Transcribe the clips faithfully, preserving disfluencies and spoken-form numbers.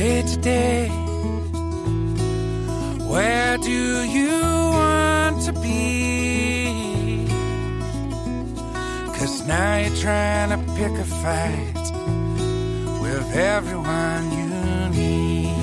Day to day, where do you want to be? 'Cause now you're trying to pick a fight with everyone you need.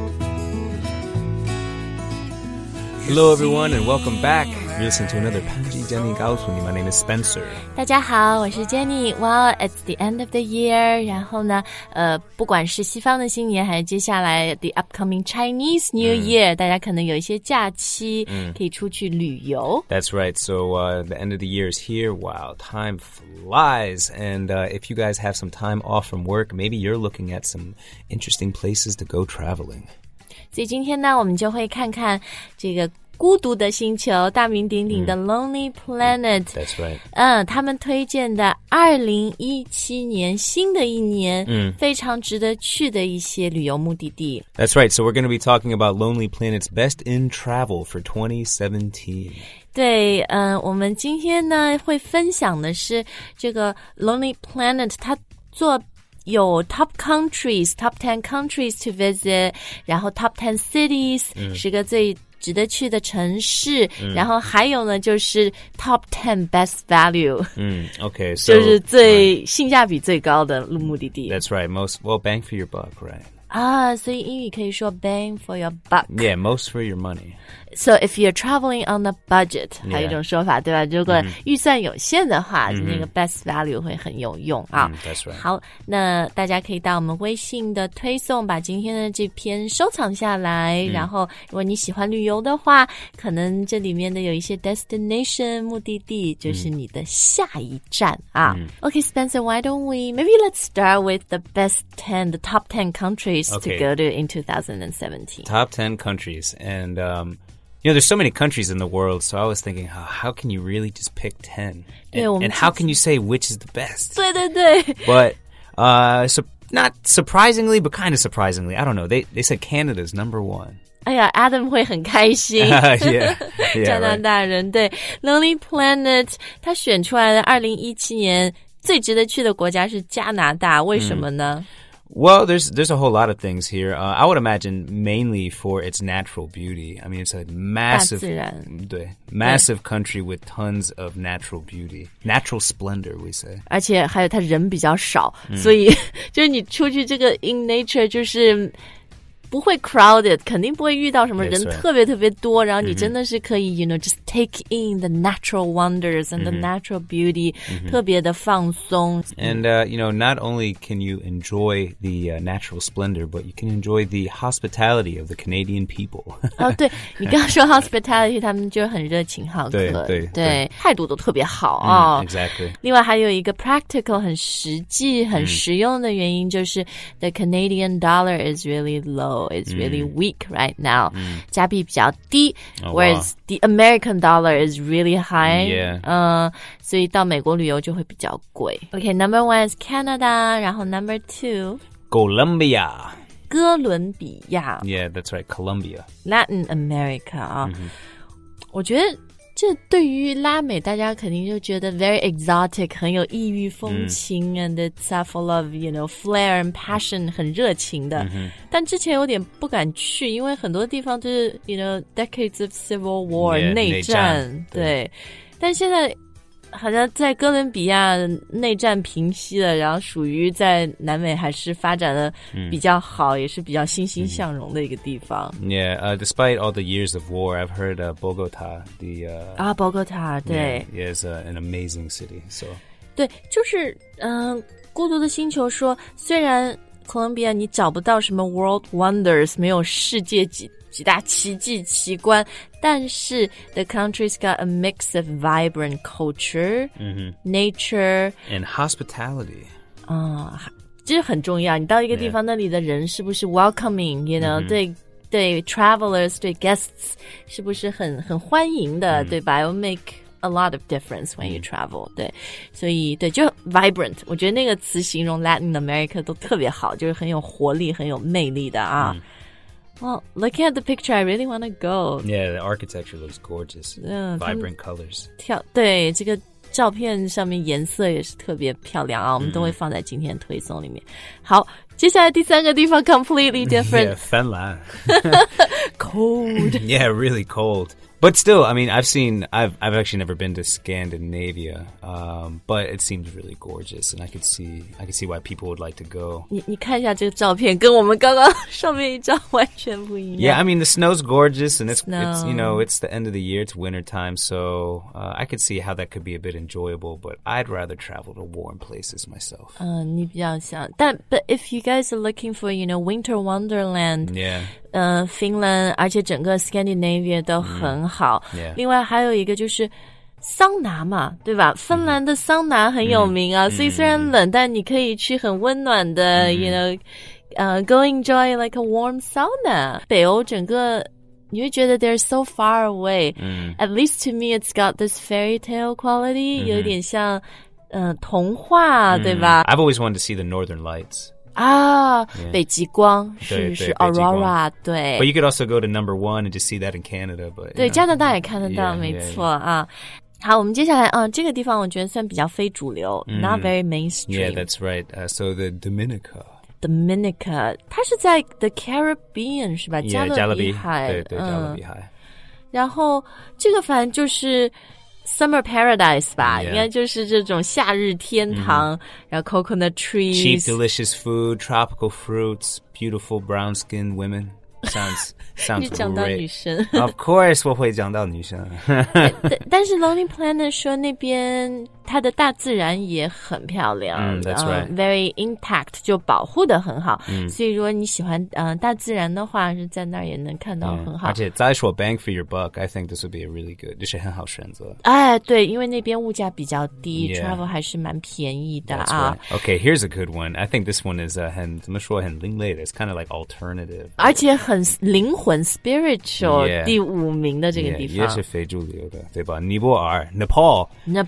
Hello everyone and welcome back. You're listening to another潘吉 Jenny 告诉你 My name is Spencer. 大家好，我是 Jenny. Well, it's the end of the year. 然后呢，呃，不管是西方的新年，还是接下来 the upcoming Chinese New Year，、嗯、大家可能有一些假期、嗯、可以出去旅游。 That's right. So uh, the end of the year is here. Wow, time flies. And uh, if you guys have some time off from work, maybe you're looking at some interesting places to go traveling. 所以今天呢，我们就会看看这个孤独的星球，大名鼎鼎的 Lonely Planet、嗯、 That's right. 嗯，他们推荐的二零一七年新的一年、嗯、非常值得去的一些旅游目的地。 That's right. So we're going to be talking about Lonely Planet's best in travel for twenty seventeen. 对，嗯、呃，我们今天呢会分享的是这个 Lonely Planet 它做有 top countries, top ten countries to visit, 然后 top ten cities、嗯、十个最值得去的城市、嗯、然后还有呢就是 top ten best value 嗯 okay, so, 就是最、right. 性价比最高的目的地。 That's right, most, well, bang for your buck, right? 啊，所以英语可以说 bang for your buck. Yeah, most for your money. So if you're traveling on a budget, yeah. 还有一种说法，对吧？如果预算有限的话， mm-hmm. 那个 best value 会很有用啊。 Mm, that's right. 好，那大家可以到我们微信的推送，把今天的这篇收藏下来。Mm. 然后，如果你喜欢旅游的话，可能这里面的有一些 destination 目的地，就是你的下一站、mm. 啊。Mm. Okay, Spencer, why don't we maybe let's start with the best ten, the top ten countries okay. to go to in twenty seventeen. Top ten countries, and um.You know, there's so many countries in the world, so I was thinking, how, how can you really just pick ten? And, and how can you say which is the best? 对对对 But, uh, so, not surprisingly, but kind of surprisingly, I don't know, they, they said Canada's number one. 哎呀 Adam 会很开心 yeah, yeah, 加拿大人、right. 对 Lonely Planet 他选出来的二零一七年最值得去的国家是加拿大，为什么呢？ Well, there's there's a whole lot of things here. Uh, I would imagine mainly for its natural beauty. I mean, it's a massive, 大自然， 对 massive country with tons of natural beauty, natural splendor, we say. 而且还有它人比较少，嗯、所以就是你出去这个 in nature 就是不会 crowded， 肯定不会遇到什么人特别特别多， right. 然后你真的是可以 you know just take in the natural wonders and、mm-hmm. the natural beauty、mm-hmm. 特别的放松。 And uh, you know, not only can you enjoy the uh, natural splendor, but you can enjoy the hospitality of the Canadian people. 哦，对，你刚刚说 hospitality 他们就很热情好客， 对对对，态度都特别好啊、哦。 嗯 exactly. 另外还有一个 practical 很实际很实用的原因就是、嗯、the Canadian dollar is really low.It's really mm. weak right now. 加币比较低 oh, whereas wow. the American dollar is really high. Yeah. 嗯，所以到美国旅游就会比较贵。Okay, number one is Canada, 然后 number two Colombia. 哥伦比亚 Yeah, that's right, Colombia. Latin America 啊、 mm-hmm. 我觉得这对于拉美大家肯定就觉得 very exotic 很有异域风情、嗯、and it's full of you know flair and passion 很热情的、嗯、但之前有点不敢去，因为很多地方就是 you know decades of civil war、yeah, 内战，对，对，但现在好像在哥伦比亚内战平息了，然后属于在南美还是发展的比较好、嗯、也是比较欣欣向荣的一个地方。 Yeah, uh, despite all the years of war, I've heard uh, Bogota, the uh, 啊 Bogota 对 yeah, is uh, an amazing city. So 对，就是嗯、呃，孤独的星球说，虽然哥伦比亚你找不到什么 world wonders， 没有世界几几大奇迹奇观，但是 the country's got a mix of vibrant culture、mm-hmm. nature and hospitality 啊、嗯，这很重要。你到一个地方， yeah. 那里的人是不是 welcoming you know、mm-hmm. 对对 travelers 对 guests 是不是很很欢迎的、mm-hmm. 对吧？ It will make a lot of difference when you travel、mm-hmm. 对，所以对就 vibrant 我觉得那个词形容 Latin America 都特别好，就是很有活力很有魅力的啊、mm-hmm. Well, looking at the picture, I really want to go. Yeah, the architecture looks gorgeous. 嗯 ，vibrant colors. 跳对这个照片上面颜色也是特别漂亮啊，我们都会放在今天的推送里面。好，接下来第三个地方 completely different. Yeah, 芬兰. Cold. Yeah, really cold. But still, I mean, I've seen, I've I've actually never been to Scandinavia, um, but it seems really gorgeous, and I could see, I could see why people would like to go. 你你看一下这个照片，跟我们刚刚上面一张完全不一样。 Yeah, I mean, the snow's gorgeous, and it's, Snow. it's you know, it's the end of the year, it's winter time, so uh, I could see how that could be a bit enjoyable, but I'd rather travel to warm places myself. 嗯，你比较想，但 but if you guys are looking for, you know, winter wonderland, Yeah. 呃，芬兰，而且整个 Scandinavia 都很好。 嗯 yeah. 另外还有一个就是桑拿嘛，对吧？芬兰的桑拿很有名啊，嗯、所以虽然冷，嗯、但你可以去很温暖的、嗯、，you know， 呃、uh, ，go enjoy like a warm sauna。北欧整个你会觉得 they're so far away、嗯。At least to me, it's got this fairy tale quality，、嗯、有点像呃童话，嗯、对吧 ？I've always wanted to see the Northern Lights. 啊， yeah. 北极光是是 Aurora， 对。 But you could also go to number one and just see that in Canada. But 对，加拿大也看得到， yeah, 没错 yeah, yeah. 啊。好，我们接下来啊，这个地方我觉得算比较非主流、mm. ，not very mainstream. Yeah, that's right. Uh, so the Dominica. Dominica， 它是在 the Caribbean 是吧？ Yeah, 加勒比海， 对对，加勒比海。 然后这个反正就是。Summer paradise 吧， yeah. 应该就是这种夏日天堂， mm-hmm. 然后 coconut trees, cheap delicious food, tropical fruits, beautiful brown skinned women. Sounds sounds 你讲到女生 Of course 我会讲到女生但是 Lonely Planet 说那边它的大自然也很漂亮、 mm, That's right、uh, Very intact 就保护得很好、mm. 所以如果你喜欢、呃、大自然的话是在那儿也能看到很好、 yeah. 而且再说 bang for your buck I think this would be a really good 就是很好选择哎对因为那边物价比较低、 yeah. travel 还是蛮便宜的 That's 啊 right. Okay here's a good one I think this one is、uh, 很怎么说很另类的 It's kind of like alternative 而且很灵魂 spiritual、 yeah. 第五名的这个地方、 yeah, 也是非主流的对吧尼泊尔 Nepal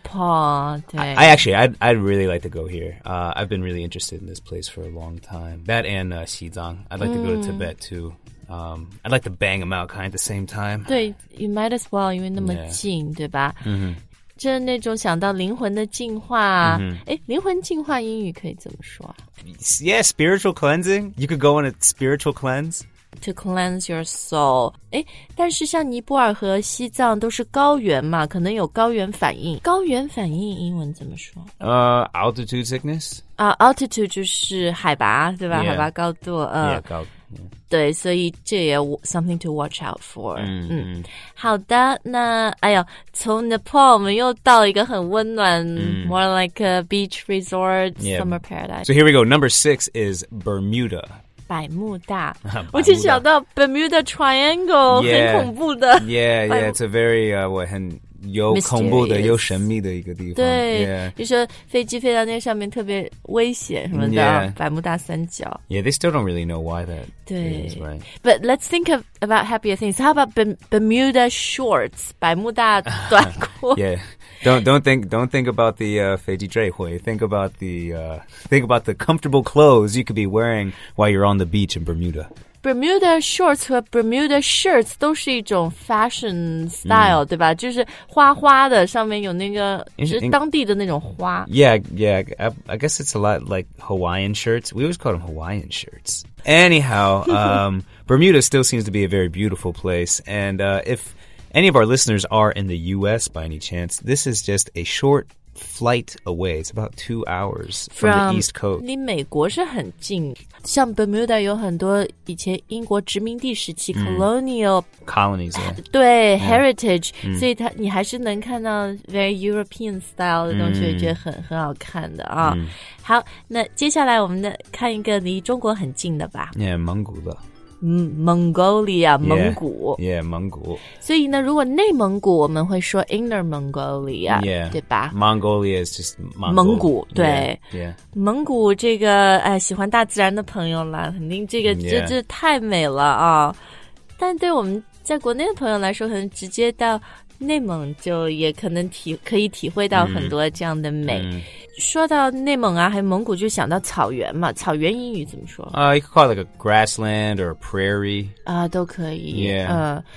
Nepal 对 I, I actually I'd, I'd really like to go here uh, I've been really interested in this place for a long time that and uh, Xizang I'd like、mm. to go to Tibet too um, I'd like to bang them out kind of at the same time 对 you might as well 因为那么近、yeah. 对吧嗯就是那种想到灵魂的净化诶灵魂净化英语可以怎么说啊 Yeah spiritual cleansing You could go on a spiritual cleanse To cleanse your soul 诶但是像尼泊尔和西藏都是高原嘛可能有高原反应高原反应英文怎么说呃、uh, altitude sickness 啊、uh, altitude 就是海拔对吧、yeah. 海拔高度呃、 yeah, 高Yeah. 对所以这也 something to watch out for 嗯嗯好的那哎呀从 Nepal 我们又到一个很温暖、嗯、more like a beach resort、yeah. summer paradise So here we go number six is Bermuda 百慕大我就想到 Bermuda Triangle、yeah. 很恐怖的 Yeah yeah it's a very、uh, 我很有恐怖的有神秘的一个地方对、 yeah. 就说飞机飞到那上面特别危险什么的、yeah. 百慕大三角 Yeah they still don't really know why that 对 is right But let's think of, about happier things How about Bermuda shorts 百慕大短裤 Yeah Don't don't think don't think about the uh, 飞机坠毁 Think about the uh, think about the comfortable clothes you could be wearing while you're on the beach in Bermuda Bermuda shorts 和 Bermuda shirts 都是一种 fashion style、嗯、对吧就是花花的上面有那个就是当地的那种花 Yeah yeah I, I guess it's a lot like Hawaiian shirts We always call them Hawaiian shirts Anyhow um, Bermuda still seems to be a very beautiful place And uh, if any of our listeners are in the U S by any chance This is just a short flight away It's about two hours from, from the East Coast 离美国是很近像 Bermuda 有很多以前英国殖民地时期、嗯、colonial colonies yeah. 对、yeah. heritage、嗯、所以它你还是能看到 very European style 的东西、嗯、我觉得很很好看的啊、嗯、好那接下来我们的看一个离中国很近的吧 Yeah 蒙古的嗯 Mongolia 蒙古 Yeah, yeah 蒙古所以呢如果内蒙古我们会说 Inner Mongolia yeah. 对吧 Mongolia is just Mongol. 蒙古对 yeah, yeah. 蒙古这个哎喜欢大自然的朋友啦肯定这个 yeah. 这这太美了啊但对我们在国内的朋友来说可能直接到内蒙就也可能体可以体会到很多这样的美、嗯、说到内蒙啊还有蒙古就想到草原嘛草原英语怎么说 Uh, you could call it like a grassland or a prairie 啊都可以 Yeah. 呃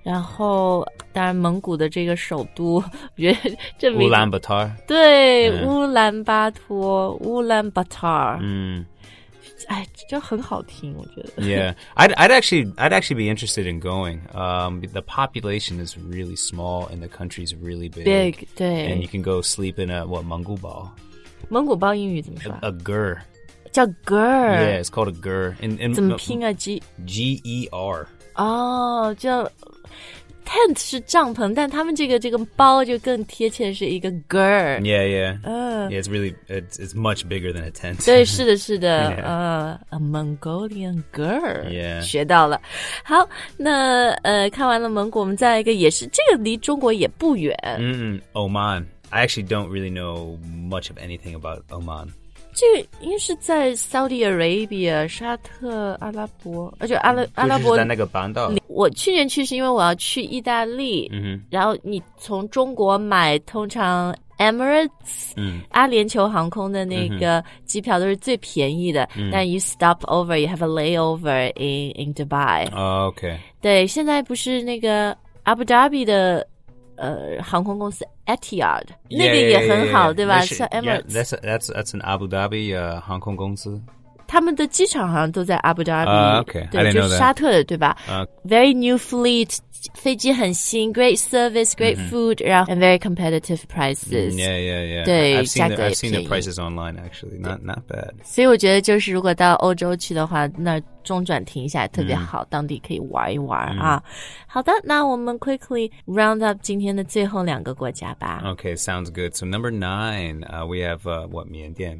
然后当然蒙古的这个首都，我觉得这名乌兰巴托。 对， 嗯、 乌兰巴托，乌兰巴托。 嗯。 哎，就很好听，我觉得。 Yeah, I'd I'd actually I'd actually be interested in going. Um, the population is really small and the country's really big. Big, 对。 And you can go sleep in a what 蒙古包。 蒙古包英语怎么说 ？A, a ger. 叫 ger. Yeah, it's called a ger. In, in, 怎么拼啊 ？G G E R. 哦，叫。tent 是帐篷，但他们这个这个包就更贴切是一个 ger. Yeah, yeah. Uh, yeah, it's really it's it's much bigger than a tent. 对，是的，是的。 yeah. 呃、uh, ，a Mongolian ger. Yeah. 学到了。好，那呃，看完了蒙古，我们再来一个，也是这个离中国也不远。 嗯 Oman. I actually don't really know much of anything about Oman. 这个应该是在 Saudi Arabia 沙特阿拉伯，而且阿拉阿拉伯就是在那个半岛。 我去年去是因为我要去意大利， 嗯、 然后你从中国买通常 Emirates、嗯、阿联酋航空的那个机票都是最便宜的，嗯、但 you stop over, you have a layover in in Dubai. Oh, okay. 对，现在不是那个阿布达比的。呃，航空公司 Etihad 那个也很好， yeah, yeah, yeah. 对吧？ Should, 像 Emirates， yeah, that's that's that's an Abu Dhabi 呃、uh, 航空公司。 他们的机场好像都在阿布达比， uh, okay. 对，就是沙特的，对吧、 uh, ？Very new fleet， 飞机很新 ，great service，great、mm-hmm. food， 然后 and very competitive prices。Yeah, yeah, yeah. 对， I've seen the, I've seen the 价格也便宜。 prices online actually, not not bad. 所以我觉得就是如果到欧洲去的话，那中转停一下特别好， mm-hmm. 当地可以玩一玩、mm-hmm. 啊。好的，那我们 quickly round up 今天的最后两个国家吧。 Okay, sounds good. So number nine, uh, we have uh, what 缅甸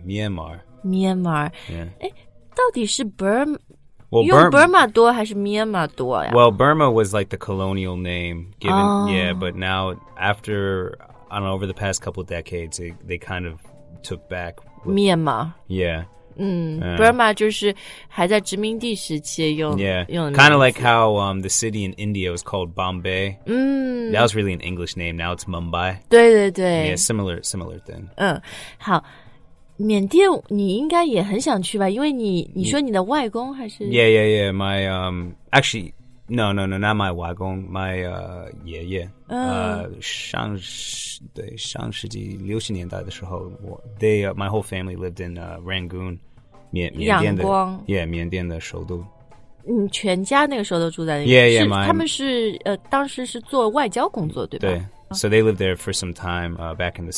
Myanmar. Myanmar. Yeah. 哎，到底是 Burma？ Well, 用 Burma, Burma 多还是 Myanmar 多呀？ Well, Burma was like the colonial name given, oh. yeah, but now after, I don't know, over the past couple of decades, they, they kind of took back. With, Myanmar. Yeah. 嗯、uh, ，Burma 就是还在殖民地时期用 yeah. 用的 kind of like how um, the city in India was called Bombay. 嗯 That was really an English name. Now it's Mumbai. 对对对 Yeah, similar, similar thing. 嗯，好。缅甸你应该也很想去吧？因为你你说你的外公还是 Yeah, yeah, yeah. My um actually no, no, no, not my 外公 my uh 爷爷呃上对上世纪六十年代的时候，我 they uh, my whole family lived in uh, Rangoon 缅缅甸的 yeah 缅甸的首都。 嗯，全家那个时候都住在那里。 Yeah, yeah, 是 my 他们是呃当时是做外交工作对吧？ 对 ，so they lived there for some time uh, back in the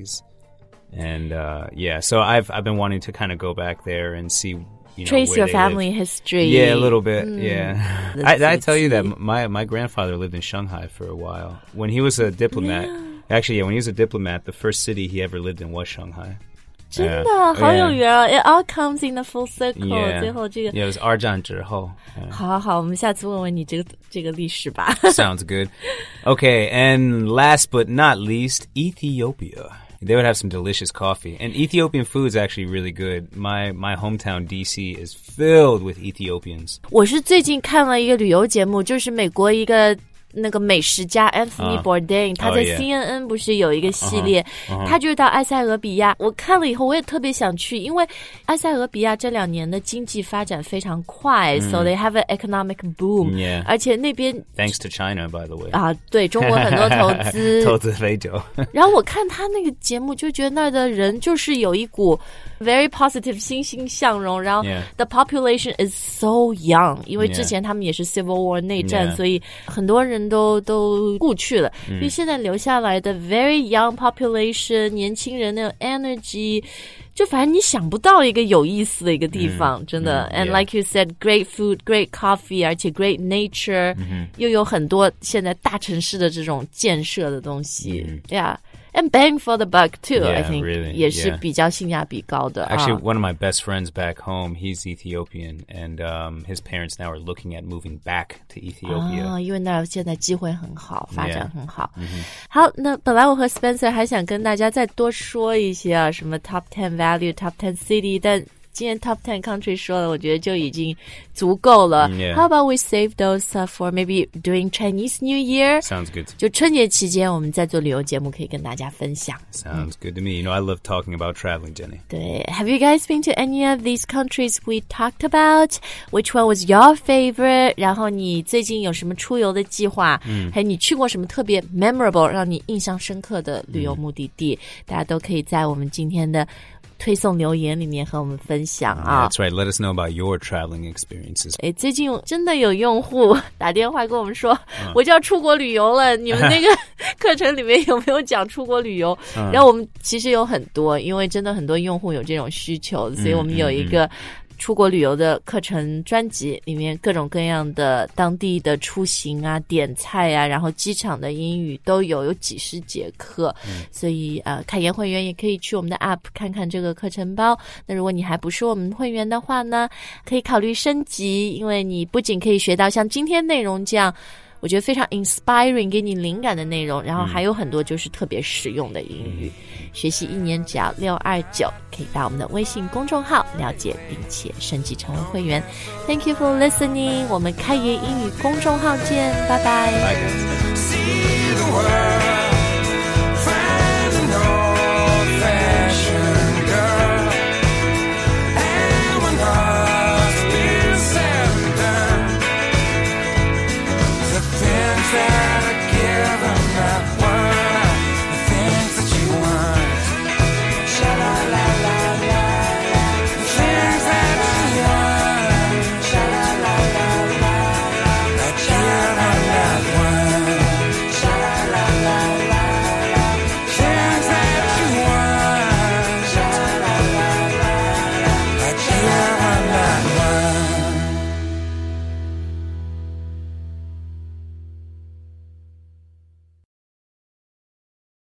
sixties.And uh, yeah, so I've I've been wanting to kind of go back there and see, you know, trace where your they family live. history. Yeah, a little bit. Mm. Yeah, I, I tell you that see. my my grandfather lived in Shanghai for a while. When he was a diplomat, yeah. actually, yeah, when he was a diplomat, the first city he ever lived in was Shanghai. 真的、uh, 好有缘啊 ！It all comes in a full circle. Yeah. 最后这个 yeah, it was 二战之后。Yeah. 好好好，我们下次问问你这个这个历史吧。 Sounds good. Okay, and last but not least, Ethiopia.They would have some delicious coffee. And Ethiopian food is actually really good. My my hometown D C is filled with Ethiopians. 我是最近看了一个旅游节目，就是美国一个那个美食家 Anthony Bourdain，、uh, 他在 C N N 不是有一个系列， uh-huh, uh-huh. 他就是到埃塞俄比亚。我看了以后，我也特别想去，因为埃塞俄比亚这两年的经济发展非常快、mm. ，so they have an economic boom、 yeah. 而且那边 Thanks to China, by the way. 啊，对中国很多投资， 投资非洲。 然后我看他那个节目，就觉得那儿的人就是有一股 very positive 欣欣向荣，然后 yeah. the population is so young， 因为之前他们也是 civil war 内战， yeah. 所以很多人都都故去了， 嗯、 所以现在留下来的 very young population 年轻人那种 energy， 就反正你想不到一个有意思的一个地方， 嗯、 真的。 嗯、 And yeah. like you said, great food, great coffee， 而且 great nature，、嗯、又有很多现在大城市的这种建设的东西、嗯、，Yeah。And bang for the buck too, yeah, I think. Really, 也是比较性价比高的。 Actually, 啊 one of my best friends back home, he's Ethiopian, and um, his parents now are looking at moving back to Ethiopia. 啊，因为那儿现在机会很好，发展很好。 Yeah. Mm-hmm. 好，那本来我和 Spencer 还想跟大家再多说一些啊，什么 top ten value, top ten city， 但今天 Top ten Country 说了，我觉得就已经足够了。 Yeah. How about we save those uh, for maybe during Chinese New Year? Sounds good. 就春节期间，我们在做旅游节目，可以跟大家分享。 Sounds good to me. You know, I love talking about traveling, Jenny. 对 ，Have you guys been to any of these countries we talked about? Which one was your favorite? 然后你最近有什么出游的计划？嗯，还有你去过什么特别 memorable 让你印象深刻的旅游目的地？嗯、大家都可以在我们今天的推送留言里面和我们分享啊。 That's right. Let us know about your traveling experiences. 诶，最近真的有用户打电话跟我们说，嗯、我就要出国旅游了。你们那个课程里面有没有讲出国旅游？嗯、然后我们其实有很多，因为真的很多用户有这种需求，所以我们有一个出国旅游的课程专辑，里面各种各样的当地的出行啊、点菜啊，然后机场的英语都有，有几十节课。嗯、所以呃，凯言会员也可以去我们的 App 看看这个课程包。那如果你还不是我们会员的话呢，可以考虑升级，因为你不仅可以学到像今天内容这样我觉得非常 inspiring 给你灵感的内容，然后还有很多就是特别实用的英语。学习一年只要六二九，可以到我们的微信公众号了解并且升级成为会员。Thank you for listening， 我们开言英语公众号见，拜拜。 Bye guys.